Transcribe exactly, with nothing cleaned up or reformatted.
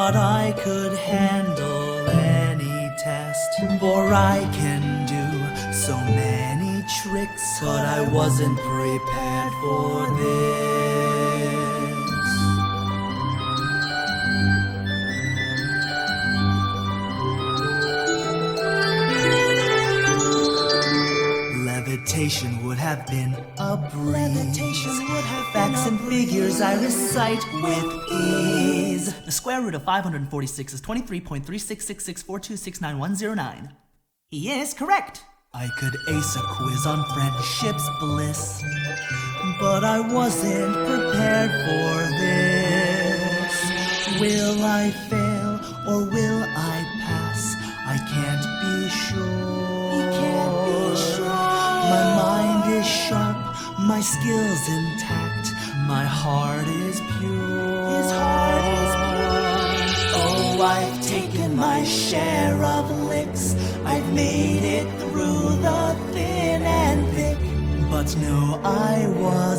thought I could handle any test, for I can do so many tricks, but I wasn't prepared for this. Levitation would have been a breeze. Levitation would have Facts and figures I recite with ease. The square root of five hundred forty-six is twenty-three point three six six six four two six nine one zero nine. He is correct. I could ace a quiz on friendship's bliss, but I wasn't prepared for this. Will I fail or will I pass? I can't be sure. He can't be sure. My mind is sharp, my skills intact, my heart is pure. His heart is pure. Oh, I've taken my share of licks, I've made it through the thin and thick, but no, I was